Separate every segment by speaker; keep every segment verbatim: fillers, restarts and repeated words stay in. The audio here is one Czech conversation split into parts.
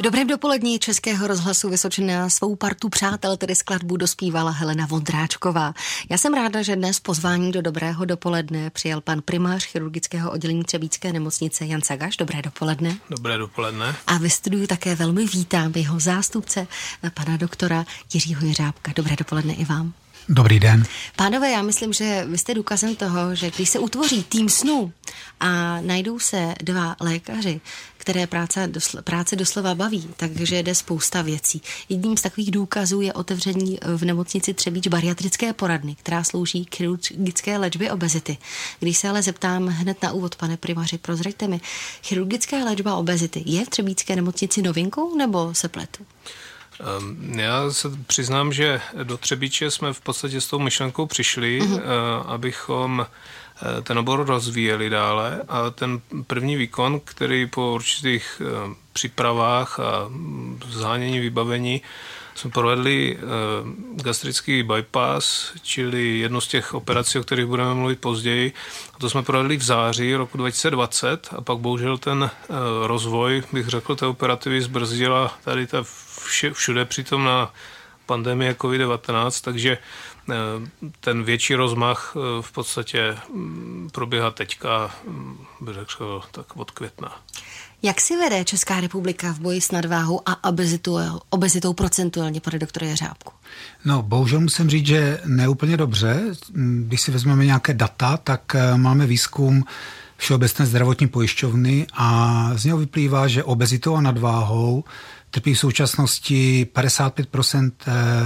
Speaker 1: V dobrém dopolední Českého rozhlasu Vysočina svou partu přátel, tedy skladbu, dospívala Helena Vondráčková. Já jsem ráda, že dnes pozvání do dobrého dopoledne přijal pan primář chirurgického oddělení Třebíčské nemocnice Jan Sagaš. Dobré dopoledne.
Speaker 2: Dobré dopoledne.
Speaker 1: A ve studiu také velmi vítám jeho zástupce, pana doktora Jiřího Jeřábka. Dobré dopoledne i vám.
Speaker 3: Dobrý den.
Speaker 1: Pánové, já myslím, že vy jste důkazem toho, že když se utvoří tým snů a najdou se dva lékaři, které práce, dosl, práce doslova baví, takže jde spousta věcí. Jedním z takových důkazů je otevření v nemocnici Třebíč bariatrické poradny, která slouží k chirurgické léčbě obezity. Když se ale zeptám hned na úvod, pane primáři, prozraďte mi, chirurgická léčba obezity je v Třebíčské nemocnici novinkou nebo se pletu?
Speaker 2: Já se přiznám, že do Třebíče jsme v podstatě s tou myšlenkou přišli, uh-huh. abychom ten obor rozvíjeli dále a ten první výkon, který po určitých přípravách a zhánění vybavení jsme provedli gastrický bypass, čili jednu z těch operací, o kterých budeme mluvit později. A to jsme provedli v září roku dva tisíce dvacet a pak bohužel ten rozvoj, bych řekl, té operativy zbrzdila tady ta všude přítomná pandemie covid devatenáct, takže ten větší rozmach v podstatě probíhá teďka, bych řekl, tak od května.
Speaker 1: Jak si vede Česká republika v boji s nadváhou a obezitou, obezitou procentuálně, pane doktore Jeřábku?
Speaker 3: No, bohužel musím říct, že neúplně dobře. Když si vezmeme nějaké data, tak máme výzkum Všeobecné zdravotní pojišťovny a z něho vyplývá, že obezitou a nadváhou trpí v současnosti padesát pět procent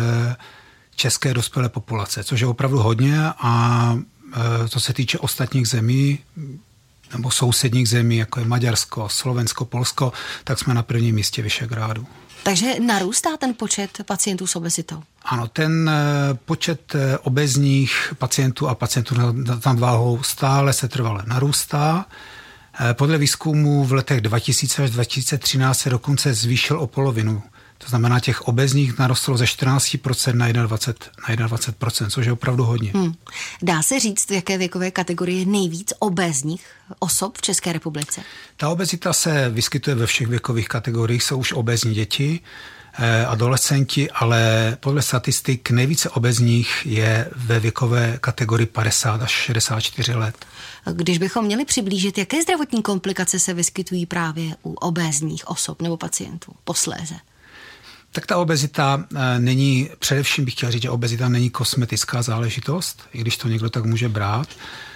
Speaker 3: české dospělé populace, což je opravdu hodně a co se týče ostatních zemí nebo sousedních zemí, jako je Maďarsko, Slovensko, Polsko, tak jsme na prvním místě Visegrádu.
Speaker 1: Takže narůstá ten počet pacientů s obezitou?
Speaker 3: Ano, ten počet obezních pacientů a pacientů nad nadváhou stále se trvale narůstá. Podle výzkumu v letech dva tisíce až dva tisíce třináct se dokonce zvýšil o polovinu. To znamená, těch obezních narostlo ze čtrnáct procent na dvacet procent, což je opravdu hodně. Hmm.
Speaker 1: Dá se říct, v jaké věkové kategorii je nejvíc obézních osob v České republice?
Speaker 3: Ta obezita se vyskytuje ve všech věkových kategoriích, jsou už obézní děti, adolescenti, ale podle statistik nejvíce obézních je ve věkové kategorii padesát až šedesát čtyři let.
Speaker 1: Když bychom měli přiblížit, jaké zdravotní komplikace se vyskytují právě u obézních osob nebo pacientů posléze?
Speaker 3: Tak ta obezita není, především bych chtěl říct, že obezita není kosmetická záležitost, i když to někdo tak může brát.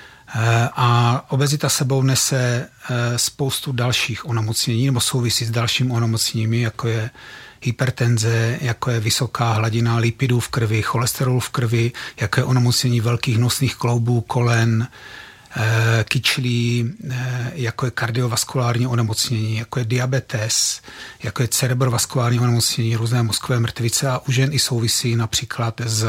Speaker 3: A obezita sebou nese spoustu dalších onemocnění nebo souvisí s dalšími onemocněními, jako je hypertenze, jako je vysoká hladina lipidů v krvi, cholesterolu v krvi, jako je onemocnění velkých nosných kloubů, kolen, kyčlí, jako je kardiovaskulární onemocnění, jako je diabetes, jako je cerebrovaskulární onemocnění, různé mozkové mrtvice a u žen i souvisí například s,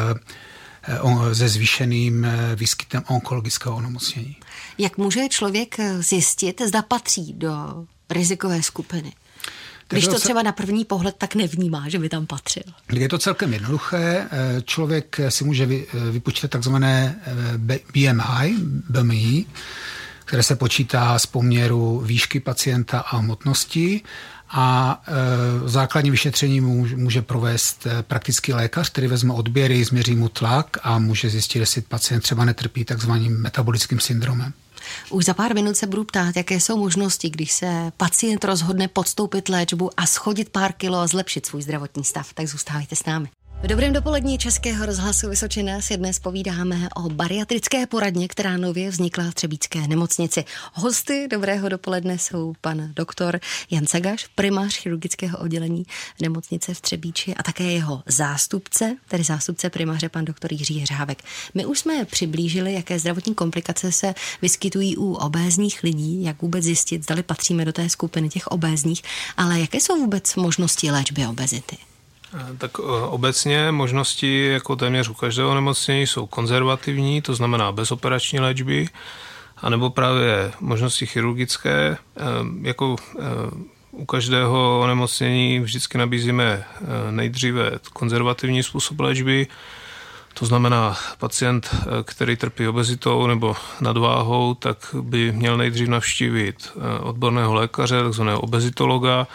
Speaker 3: se zvýšeným výskytem onkologického onemocnění.
Speaker 1: Jak může člověk zjistit, zda patří do rizikové skupiny? Když to třeba na první pohled tak nevnímá, že by tam patřil.
Speaker 3: Je to celkem jednoduché. Člověk si může vypočítat takzvané B M I, B M I, které se počítá z poměru výšky pacienta a hmotnosti. A základní vyšetření může provést praktický lékař, který vezme odběry, změří mu tlak a může zjistit, jestli pacient třeba netrpí takzvaným metabolickým syndromem.
Speaker 1: Už za pár minut se budu ptát, jaké jsou možnosti, když se pacient rozhodne podstoupit léčbu a schodit pár kilo a zlepšit svůj zdravotní stav. Tak zůstávajte s námi. V dobrém dopolední Českého rozhlasu Vysočina si dnes povídáme o bariatrické poradně, která nově vznikla v Třebíčské nemocnici. Hosty dobrého dopoledne jsou pan doktor Jan Sagaš, primář chirurgického oddělení nemocnice v Třebíči a také jeho zástupce, tedy zástupce primáře pan doktor Jiří Jeřábek. My už jsme přiblížili, jaké zdravotní komplikace se vyskytují u obézních lidí, jak vůbec zjistit, zdali patříme do té skupiny těch obézních, ale jaké jsou vůbec možnosti léčby obezity?
Speaker 2: Tak obecně možnosti jako téměř u každého onemocnění jsou konzervativní, to znamená bezoperační léčby, anebo právě možnosti chirurgické. Jako u každého onemocnění vždycky nabízíme nejdříve konzervativní způsob léčby, to znamená pacient, který trpí obezitou nebo nadváhou, tak by měl nejdřív navštívit odborného lékaře, takzvaného obezitologa,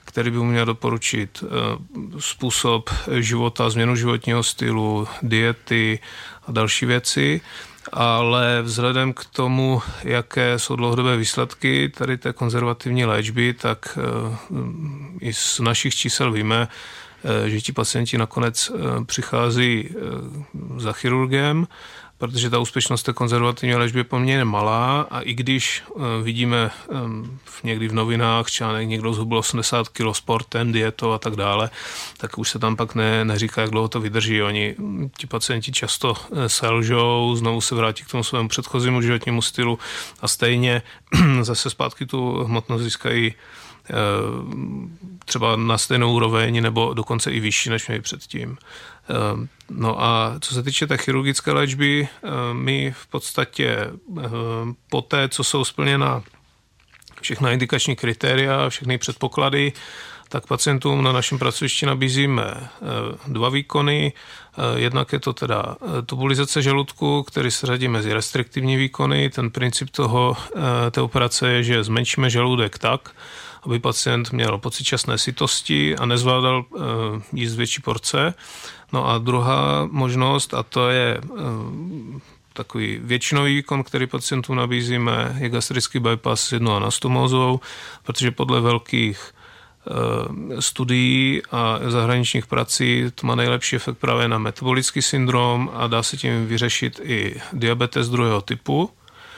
Speaker 2: který by měl doporučit způsob života, změnu životního stylu, diety a další věci. Ale vzhledem k tomu, jaké jsou dlouhodobé výsledky tady té konzervativní léčby, tak i z našich čísel víme, že ti pacienti nakonec přichází za chirurgem, protože ta úspěšnost té konzervativní léčby je poměrně malá a i když vidíme někdy v novinách článek, někdo zhubil osmdesát kilo sportem, dietou a tak dále, tak už se tam pak ne, neříká, jak dlouho to vydrží. Oni, ti pacienti často selžou, znovu se vrátí k tomu svému předchozímu životnímu stylu a stejně zase zpátky tu hmotnost získají třeba na stejnou úroveň nebo dokonce i vyšší, než měli předtím. No a co se týče té chirurgické léčby, my v podstatě po té, co jsou splněna všechna indikační kritéria, všechny předpoklady, tak pacientům na našem pracovišti nabízíme dva výkony. Jednak je to teda tubulizace žaludku, který se řadí mezi restriktivní výkony. Ten princip toho, té operace je, že zmenšíme žaludek tak, aby pacient měl pocit časné sytosti a nezvládal jíst větší porce. No a druhá možnost, a to je takový většinový výkon, který pacientům nabízíme, je gastrický bypass s jednou anastomózou, protože podle velkých studií a zahraničních prací to má nejlepší efekt právě na metabolický syndrom a dá se tím vyřešit i diabetes druhého typu.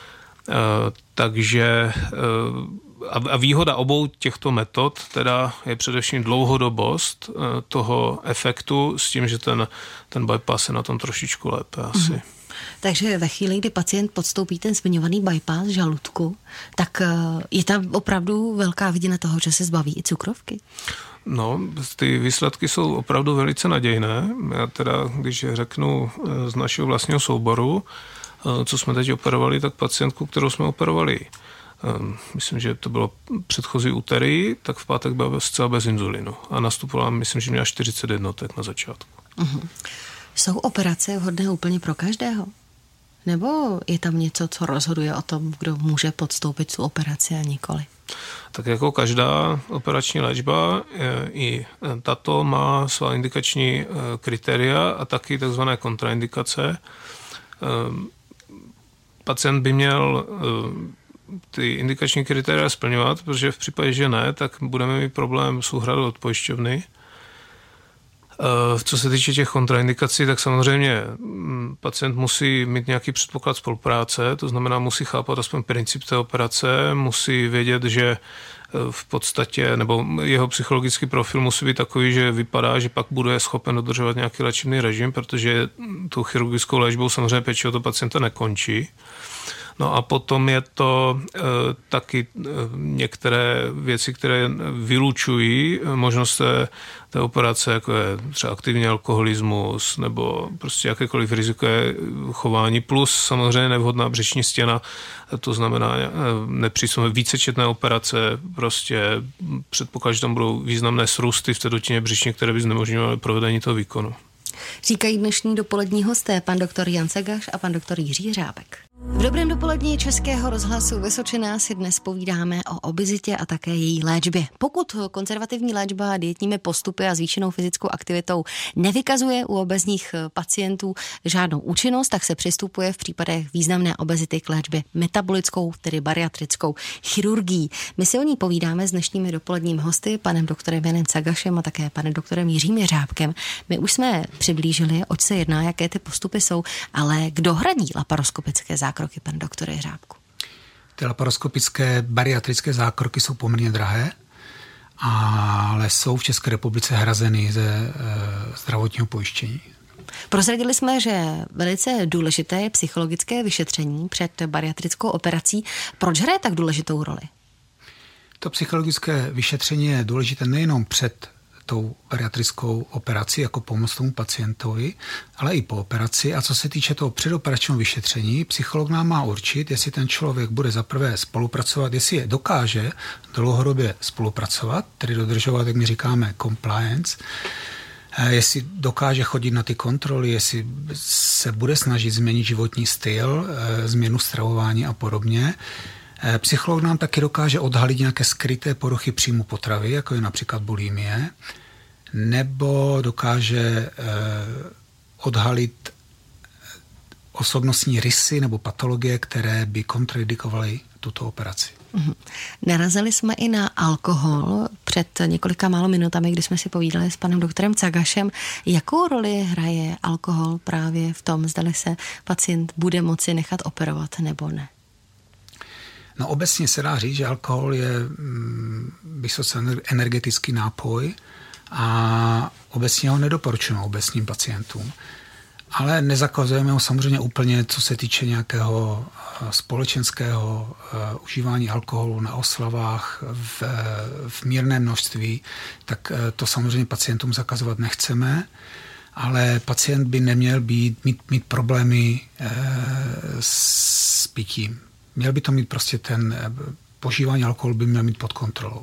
Speaker 2: Takže a výhoda obou těchto metod teda je především dlouhodobost toho efektu s tím, že ten, ten bypass je na tom trošičku lépe asi. Mm-hmm.
Speaker 1: Takže ve chvíli, kdy pacient podstoupí ten zmiňovaný bypass žaludku, tak je tam opravdu velká vidina toho, že se zbaví i cukrovky?
Speaker 2: No, ty výsledky jsou opravdu velice nadějné. Já teda, když řeknu z našeho vlastního souboru, co jsme teď operovali, tak pacientku, kterou jsme operovali, myslím, že to bylo předchozí úterý, tak v pátek byla zcela bez inzulinu. A nastupovala, myslím, že měla čtyřicet jednotek na začátku. Uh-huh.
Speaker 1: Jsou operace vhodné úplně pro každého? Nebo je tam něco, co rozhoduje o tom, kdo může podstoupit tu operaci a nikoli?
Speaker 2: Tak jako každá operační léčba, i tato má svá indikační kritéria a taky takzvané kontraindikace. Pacient by měl ty indikační kritéria splňovat, protože v případě, že ne, tak budeme mít problém s úhradou od pojišťovny. Co se týče těch kontraindikací, tak samozřejmě pacient musí mít nějaký předpoklad spolupráce, to znamená musí chápat aspoň princip té operace, musí vědět, že v podstatě, nebo jeho psychologický profil musí být takový, že vypadá, že pak bude schopen dodržovat nějaký léčebný režim, protože tou chirurgickou léčbou samozřejmě péče o to pacienta nekončí. No a potom je to e, taky e, některé věci, které vylučují možnost té, té operace, jako je třeba aktivní alkoholismus nebo prostě jakékoliv rizikové chování, plus samozřejmě nevhodná břišní stěna, to znamená e, nepříslušné vícečetné operace, prostě předpoklad, že tam budou významné srůsty v té dutině břišní, které by znemožňovaly provedení toho výkonu.
Speaker 1: Říkají dnešní dopolední hosté pan doktor Jan Sagaš a pan doktor Jiří Řábek. V dobrém dopolední Českého rozhlasu Vysočina si dnes povídáme o obezitě a také její léčbě. Pokud konzervativní léčba dietními postupy a zvýšenou fyzickou aktivitou nevykazuje u obezních pacientů žádnou účinnost, tak se přistupuje v případech významné obezity k léčbě metabolickou, tedy bariatrickou chirurgií. My si o ní povídáme s dnešními dopoledními hosty, panem doktorem Janem Sagašem a také panem doktorem Jiřím Řábkem. My už jsme přiblížili, oč se jedná, jaké ty postupy jsou, ale kdo hradí laparoskopické zákroky, pan doktore Řábku?
Speaker 3: Ty laparoskopické bariatrické zákroky jsou poměrně drahé, ale jsou v České republice hrazeny ze e, zdravotního pojištění.
Speaker 1: Prozradili jsme, že velice důležité je psychologické vyšetření před bariatrickou operací. Proč hraje tak důležitou roli?
Speaker 3: To psychologické vyšetření je důležité nejenom před tou bariatrickou operaci jako pomoc tomu pacientovi, ale i po operaci. A co se týče toho předoperačního vyšetření, psycholog nám má určit, jestli ten člověk bude zaprvé spolupracovat, jestli je dokáže dlouhodobě spolupracovat, tedy dodržovat, jak my říkáme, compliance, jestli dokáže chodit na ty kontroly, jestli se bude snažit změnit životní styl, změnu stravování a podobně. Psycholog nám taky dokáže odhalit nějaké skryté poruchy příjmu potravy, jako je například bulimie, nebo dokáže odhalit osobnostní rysy nebo patologie, které by kontradikovaly tuto operaci.
Speaker 1: Uhum. Narazili jsme i na alkohol před několika málo minutami, kdy jsme si povídali s panem doktorem Cagašem. Jakou roli hraje alkohol právě v tom, zdali se pacient bude moci nechat operovat nebo ne?
Speaker 3: No obecně se dá říct, že alkohol je vysoce energetický nápoj a obecně ho nedoporučujeme obecním pacientům. Ale nezakazujeme ho samozřejmě úplně, co se týče nějakého společenského uh, užívání alkoholu na oslavách v, v mírném množství, tak uh, to samozřejmě pacientům zakazovat nechceme, ale pacient by neměl být, mít, mít problémy uh, s pitím. Měl by to mít prostě ten uh, požívání alkoholu by měl mít pod kontrolou.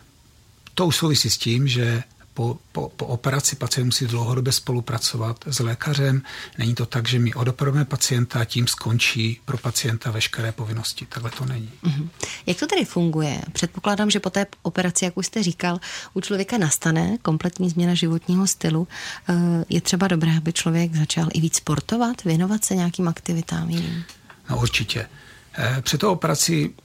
Speaker 3: To už souvisí s tím, že Po, po, po operaci pacient musí dlouhodobě spolupracovat s lékařem. Není to tak, že my odoperujeme pacienta a tím skončí pro pacienta veškeré povinnosti. Takhle to není.
Speaker 1: Mm-hmm. Jak to tedy funguje? Předpokládám, že po té operaci, jak už jste říkal, u člověka nastane kompletní změna životního stylu. Je třeba dobré, aby člověk začal i víc sportovat, věnovat se nějakým aktivitám jiným?
Speaker 3: No určitě. Před tou operací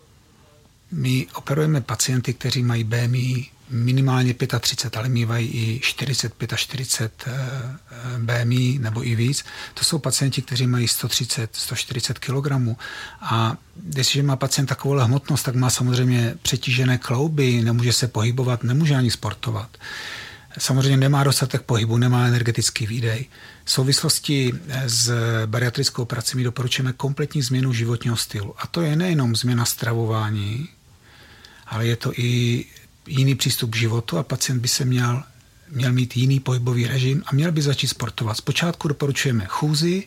Speaker 3: my operujeme pacienty, kteří mají B M I minimálně třicet pět, ale mývají i čtyřicet pět až čtyřicet B M I nebo i víc. To jsou pacienti, kteří mají sto třicet, sto čtyřicet kilogramů. A jestliže má pacient takovou hmotnost, tak má samozřejmě přetížené klouby, nemůže se pohybovat, nemůže ani sportovat. Samozřejmě nemá dostatek pohybu, nemá energetický výdej. V souvislosti s bariatrickou operací my doporučujeme kompletní změnu životního stylu. A to je nejenom změna stravování, ale je to i jiný přístup k životu a pacient by se měl, měl mít jiný pohybový režim a měl by začít sportovat. Zpočátku doporučujeme chůzi,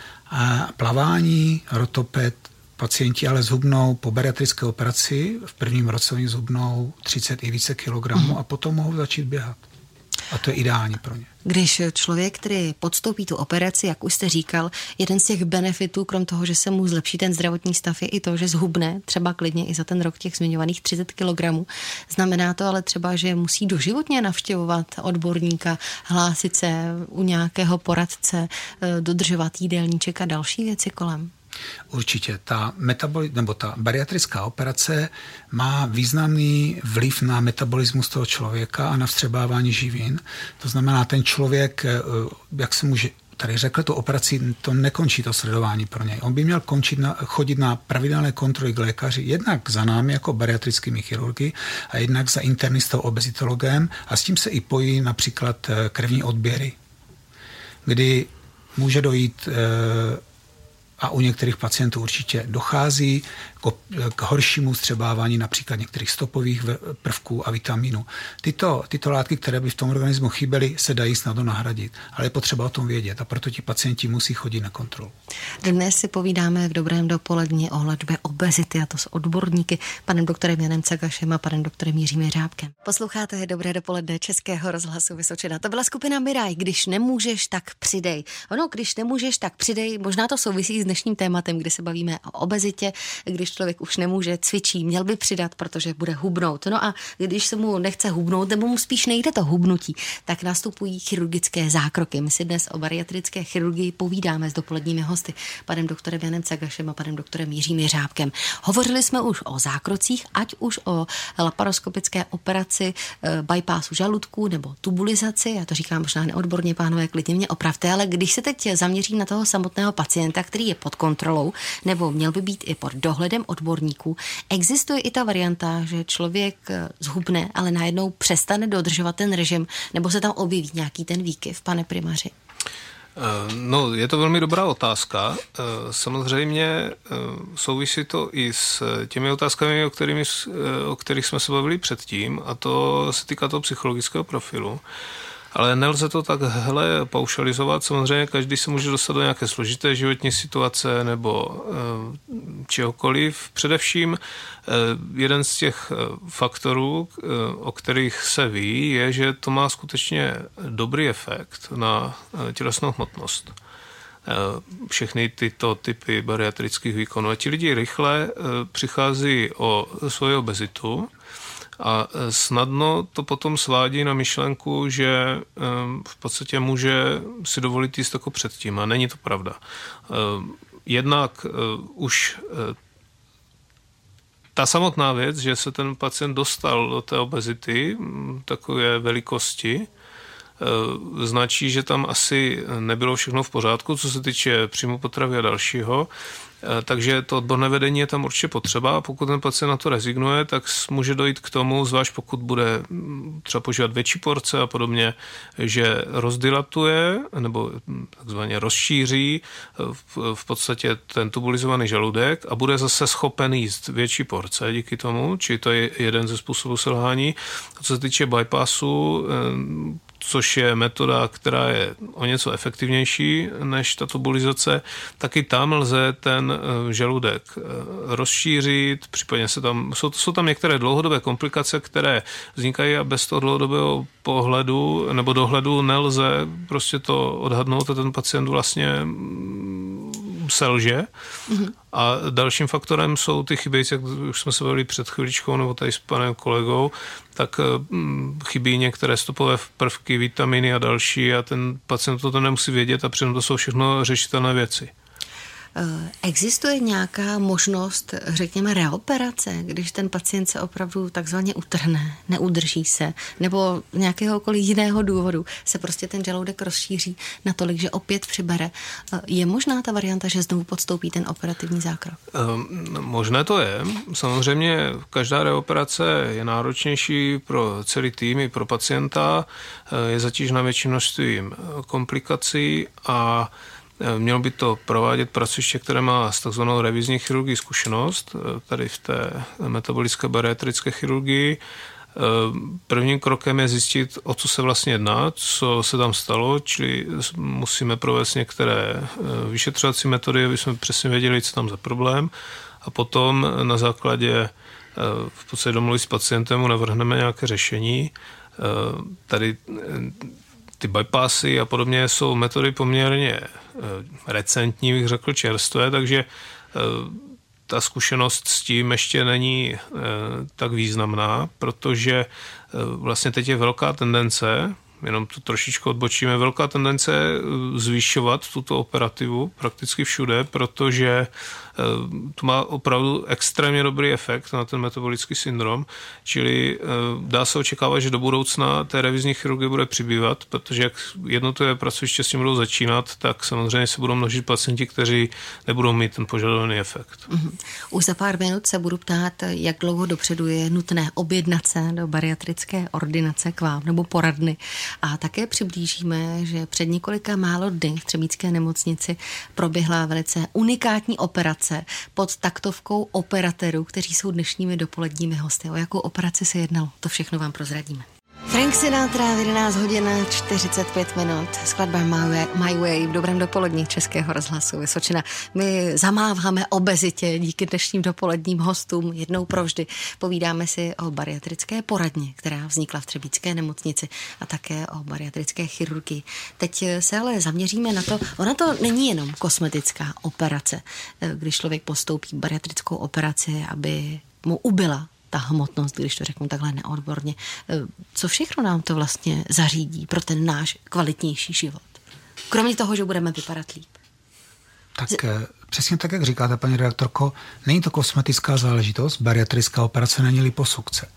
Speaker 3: a plavání, rotoped. Pacienti ale zhubnou po bariatrické operaci, v prvním roce oni zhubnou třicet i více kilogramů mm. a potom mohou začít běhat. A to je ideální pro ně.
Speaker 1: Když člověk, který podstoupí tu operaci, jak už jste říkal, jeden z těch benefitů, krom toho, že se mu zlepší ten zdravotní stav, je i to, že zhubne třeba klidně i za ten rok těch zmiňovaných třicet kilogramů. Znamená to ale třeba, že musí doživotně navštěvovat odborníka, hlásit se u nějakého poradce, dodržovat jídelníček a další věci kolem.
Speaker 3: Určitě. Ta, metaboli- nebo ta bariatrická operace má významný vliv na metabolismus toho člověka a na vstřebávání živin. To znamená, ten člověk, jak se může tady řekl, tu operaci, to nekončí to sledování pro něj. On by měl končit na, chodit na pravidelné kontroly k lékaři, jednak za námi jako bariatrickými chirurgy a jednak za internistou obezitologem a s tím se i pojí například krevní odběry, kdy může dojít a u některých pacientů určitě dochází k horšímu vstřebávání například některých stopových prvků a vitamínů. Tyto, tyto látky, které by v tom organismu chyběly, se dají snadno nahradit, ale je potřeba o tom vědět a proto ti pacienti musí chodit na kontrolu.
Speaker 1: Dnes si povídáme v Dobrém dopoledni o léčbě obezity, a to s odborníky, panem doktorem Janem Cagašem a panem doktorem Jiřím Jeřábkem. Posloucháte Dobré dopoledne Českého rozhlasu Vysočina. To byla skupina Miraj. Když nemůžeš, tak přidej. Ono, když nemůžeš, tak přidej. Možná to souvisí s dnešním tématem, kdy se bavíme o obezitě, když člověk už nemůže, cvičí, měl by přidat, protože bude hubnout. No a když se mu nechce hubnout, nebo mu spíš nejde to hubnutí, tak nastupují chirurgické zákroky. My si dnes o bariatrické chirurgii povídáme s dopoledními hosty, panem doktorem Janem Cagašem a panem doktorem Jiřím Jeřábkem. Hovořili jsme už o zákrocích, ať už o laparoskopické operaci bypassu žaludku nebo tubulizaci. Já to říkám možná neodborně, pánové, klidně mě opravte, ale když se teď zaměřím na toho samotného pacienta, který je pod kontrolou, nebo měl by být i pod dohledem odborníků, existuje i ta varianta, že člověk zhubne, ale najednou přestane dodržovat ten režim, nebo se tam objeví nějaký ten výkyv, pane primáři?
Speaker 2: No, je to velmi dobrá otázka. Samozřejmě souvisí to i s těmi otázkami, o, kterými, o kterých jsme se bavili předtím, a to se týká toho psychologického profilu. Ale nelze to takhle paušalizovat. Samozřejmě každý se může dostat do nějaké složité životní situace nebo e, čehokoliv. Především e, jeden z těch faktorů, e, o kterých se ví, je, že to má skutečně dobrý efekt na tělesnou hmotnost. všechny tyto typy bariatrických výkonů. A ti lidi rychle přichází o svoji obezitu a snadno to potom svádí na myšlenku, že v podstatě může si dovolit jíst jako předtím. A není to pravda. Jednak už ta samotná věc, že se ten pacient dostal do té obezity, takové velikosti, značí, že tam asi nebylo všechno v pořádku, co se týče příjmu potravy a dalšího. Takže to odborné vedení je tam určitě potřeba a pokud ten pacient na to rezignuje, tak může dojít k tomu, zvlášť pokud bude třeba požívat větší porce a podobně, že rozdilatuje nebo takzvaně rozšíří v podstatě ten tubulizovaný žaludek a bude zase schopen jíst větší porce díky tomu, či to je jeden ze způsobů selhání. A co se týče bypassu, což je metoda, která je o něco efektivnější než ta tubulizace, taky tam lze ten žaludek rozšířit, případně se tam, jsou, jsou tam některé dlouhodobé komplikace, které vznikají a bez toho dlouhodobého pohledu nebo dohledu nelze prostě to odhadnout a ten pacient vlastně selže. Mm-hmm. A dalším faktorem jsou ty chybějící, jak už jsme se bavili před chviličkou, nebo tady s panem kolegou, tak chybí některé stopové prvky, vitaminy a další a ten pacient to nemusí vědět a přitom to jsou všechno řešitelné věci.
Speaker 1: Existuje nějaká možnost, řekněme, reoperace, když ten pacient se opravdu takzvaně utrhne, neudrží se, nebo z nějakéhokoliv jiného důvodu se prostě ten žaludek rozšíří natolik, že opět přibere. Je možná ta varianta, že znovu podstoupí ten operativní zákrok?
Speaker 2: Možné to je. Samozřejmě každá reoperace je náročnější pro celý tým i pro pacienta, je zatížena větším množstvím komplikací a mělo by to provádět pracoviště, které má s takzvanou revizní chirurgií zkušenost, tady v té metabolické bariatrické chirurgii. Prvním krokem je zjistit, o co se vlastně jedná, co se tam stalo, čili musíme provést některé vyšetřovací metody, aby jsme přesně věděli, co tam za problém. A potom na základě v podstatě domluvit s pacientem mu navrhneme nějaké řešení. Tady ty bypassy a podobně jsou metody poměrně recentní, bych řekl čerstvé, takže ta zkušenost s tím ještě není tak významná, protože vlastně teď je velká tendence, jenom tu trošičku odbočíme, velká tendence zvýšovat tuto operativu prakticky všude, protože to má opravdu extrémně dobrý efekt na ten metabolický syndrom, čili dá se očekávat, že do budoucna té revizní chirurgie bude přibývat, protože jak jednotlivé pracoviště s tím budou začínat, tak samozřejmě se budou množit pacienti, kteří nebudou mít ten požadovaný efekt.
Speaker 1: Mm-hmm. Už za pár minut se budu ptát, jak dlouho dopředu je nutné objednat se do bariatrické ordinace k vám nebo poradny. A také přiblížíme, že před několika málo dny v Třebíčské nemocnici proběhla velice unikátní operace pod taktovkou operatérů, kteří jsou dnešními dopoledními hosty. O jakou operaci se jednalo? To všechno vám prozradíme. Frank Sinatra v jedenáct hodin čtyřicet pět minut. Skladba My Way v dobrém dopolední Českého rozhlasu Vysočina. My zamáváme obezitě díky dnešním dopoledním hostům jednou provždy. Povídáme si o bariatrické poradně, která vznikla v Třebíčské nemocnici a také o bariatrické chirurgii. Teď se ale zaměříme na to, ona to není jenom kosmetická operace, když člověk postoupí bariatrickou operaci, aby mu ubyla ta hmotnost, když to řeknu takhle neodborně. Co všechno nám to vlastně zařídí pro ten náš kvalitnější život? Kromě toho, že budeme vypadat líp.
Speaker 3: Tak Z... přesně tak, jak říkáte, paní redaktorko, není to kosmetická záležitost, bariatrická operace není liposukce.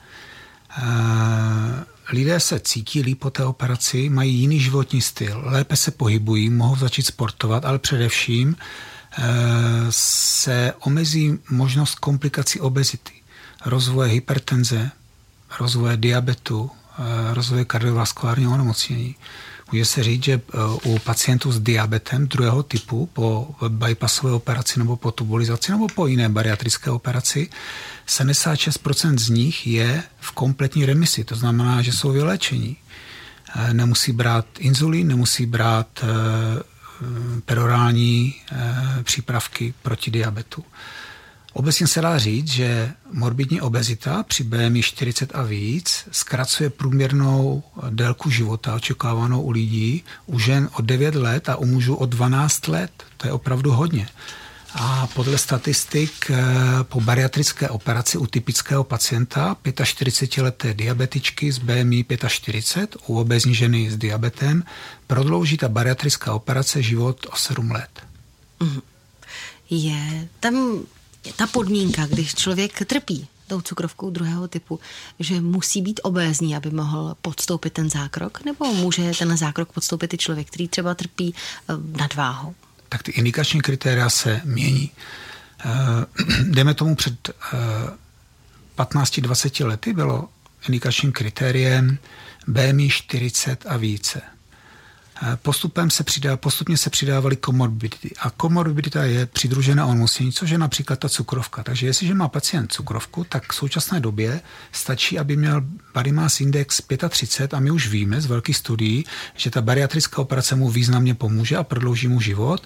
Speaker 3: Lidé se cítí líp po té operaci, mají jiný životní styl, lépe se pohybují, mohou začít sportovat, ale především se omezí možnost komplikací obezity, rozvoje hypertenze, rozvoje diabetu, rozvoje kardiovaskulárního onemocnění. Může se říct, že u pacientů s diabetem druhého typu po bypassové operaci nebo po tubulizaci nebo po jiné bariatrické operaci sedmdesát šest procent z nich je v kompletní remisi, to znamená, že jsou vyléčení. Nemusí brát inzulín, nemusí brát perorální přípravky proti diabetu. Obecně se dá říct, že morbidní obezita při B M I čtyřicet a víc zkracuje průměrnou délku života očekávanou u lidí, u žen o devět let a u mužů o dvanáct let. To je opravdu hodně. A podle statistik po bariatrické operaci u typického pacienta čtyřicetileté diabetičky s B M I čtyřicet pět, u obézní ženy s diabetem, prodlouží ta bariatrická operace život o sedm let.
Speaker 1: Je tam ta podmínka, když člověk trpí tou cukrovkou druhého typu, že musí být obézní, aby mohl podstoupit ten zákrok, nebo může ten zákrok podstoupit i člověk, který třeba trpí nadváhou?
Speaker 3: Tak ty indikační kritéria se mění. Dejme tomu před patnácti dvaceti lety bylo indikačním kritériem B M I čtyřicet a více. Postupem se přidá, postupně se přidávaly komorbidity. A komorbidita je přidružená onemocnění, což je například ta cukrovka. Takže jestliže má pacient cukrovku, tak v současné době stačí, aby měl body mass index třicet pět a my už víme z velkých studií, že ta bariatrická operace mu významně pomůže a prodlouží mu život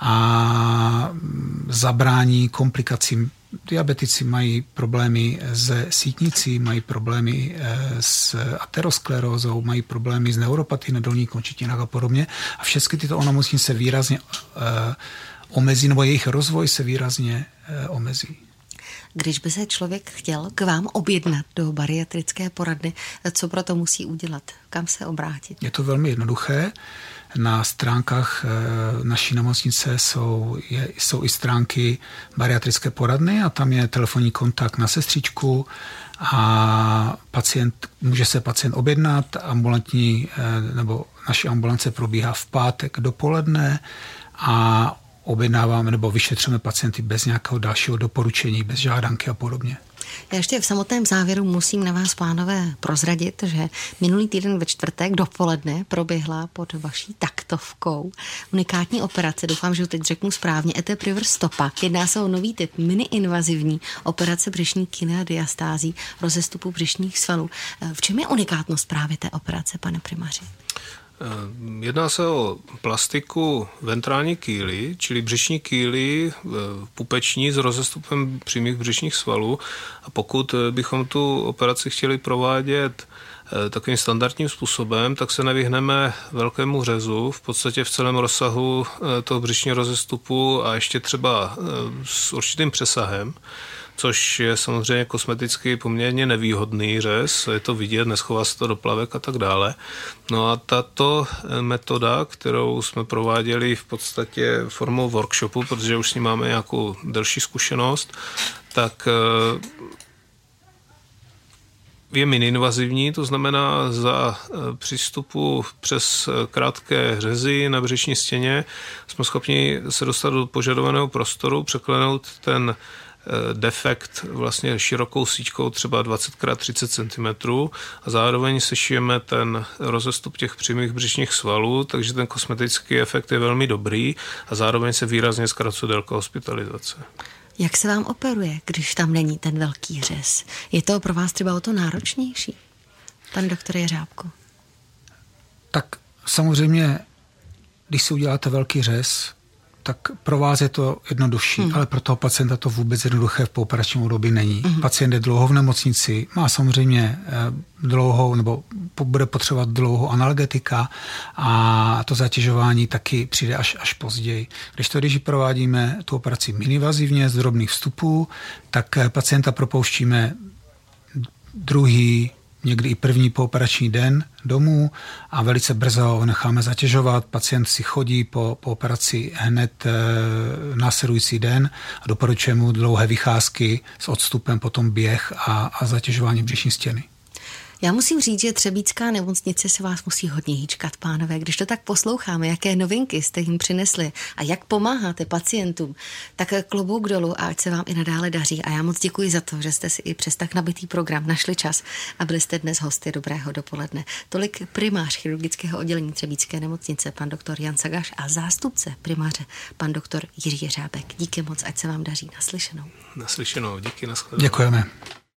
Speaker 3: a zabrání komplikacím. Diabetici mají problémy se sítnicí, mají problémy s aterosklerózou, mají problémy s neuropatií na dolních končetinách a podobně. A všechny tyto onemocnění se výrazně eh, omezí, nebo jejich rozvoj se výrazně eh, omezí.
Speaker 1: Když by se člověk chtěl k vám objednat do bariatrické poradny, co pro to musí udělat? Kam se obrátit?
Speaker 3: Je to velmi jednoduché. Na stránkách naší nemocnice jsou, je, jsou i stránky bariatrické poradny a tam je telefonní kontakt na sestřičku a pacient, může se pacient objednat, ambulantní nebo naše ambulance probíhá v pátek dopoledne a objednáváme nebo vyšetřujeme pacienty bez nějakého dalšího doporučení, bez žádanky a podobně.
Speaker 1: Já ještě v samotném závěru musím na vás, pánové, prozradit, že minulý týden ve čtvrtek dopoledne proběhla pod vaší taktovkou unikátní operace, doufám, že to teď řeknu správně, E T Priver stopa. Jedná se o nový typ mini-invazivní operace břišní kyny a diastází, rozestupu břišních svalů. V čem je unikátnost právě té operace, pane primáři?
Speaker 2: Jedná se o plastiku ventrální kýly, čili břišní kýly pupeční s rozestupem přímých břišních svalů. A pokud bychom tu operaci chtěli provádět takovým standardním způsobem, tak se nevyhneme velkému řezu, v podstatě v celém rozsahu toho břišního rozestupu a ještě třeba s určitým přesahem, což je samozřejmě kosmeticky poměrně nevýhodný řez, je to vidět, neschová se to do plavek a tak dále. No a tato metoda, kterou jsme prováděli v podstatě formou workshopu, protože už s ní máme nějakou delší zkušenost, tak je mini-invazivní, to znamená za přístupu přes krátké řezy na břišní stěně jsme schopni se dostat do požadovaného prostoru, překlenout ten defekt vlastně širokou síťkou třeba dvacet krát třicet centimetrů a zároveň sešijeme ten rozestup těch přímých břišních svalů, takže ten kosmetický efekt je velmi dobrý a zároveň se výrazně zkracuje délka hospitalizace.
Speaker 1: Jak se vám operuje, když tam není ten velký řez? Je to pro vás třeba o to náročnější, pane doktore Jeřábku?
Speaker 3: Tak samozřejmě, když si uděláte velký řez, tak pro vás je to jednodušší, hmm. ale pro toho pacienta to vůbec jednoduché v pooperačním období není. Hmm. Pacient je dlouho v nemocnici, má samozřejmě dlouhou, nebo bude potřebovat dlouho analgetika a to zatěžování taky přijde až, až později. Když to, když provádíme tu operaci minivazivně z drobných vstupů, tak pacienta propouštíme druhý, někdy i první pooperační den domů a velice brzo ho necháme zatěžovat. Pacient si chodí po, po operaci hned e, následující den a doporučujeme mu dlouhé vycházky s odstupem, potom běh a, a zatěžování břišní stěny.
Speaker 1: Já musím říct, že Třebíčská nemocnice se vás musí hodně hýčkat, pánové. Když to tak posloucháme, jaké novinky jste jim přinesli a jak pomáháte pacientům, tak klobouk dolů a ať se vám i nadále daří. A já moc děkuji za to, že jste si i přes tak nabitý program našli čas a byli jste dnes hosty Dobrého dopoledne. Tolik primář chirurgického oddělení Třebíčské nemocnice, pan doktor Jan Sagaš a zástupce primáře, pan doktor Jiří Jeřábek. Díky moc, ať se vám daří. Naslyšenou.
Speaker 2: Naslyšenou, díky, nashledanou.
Speaker 3: Děkujeme.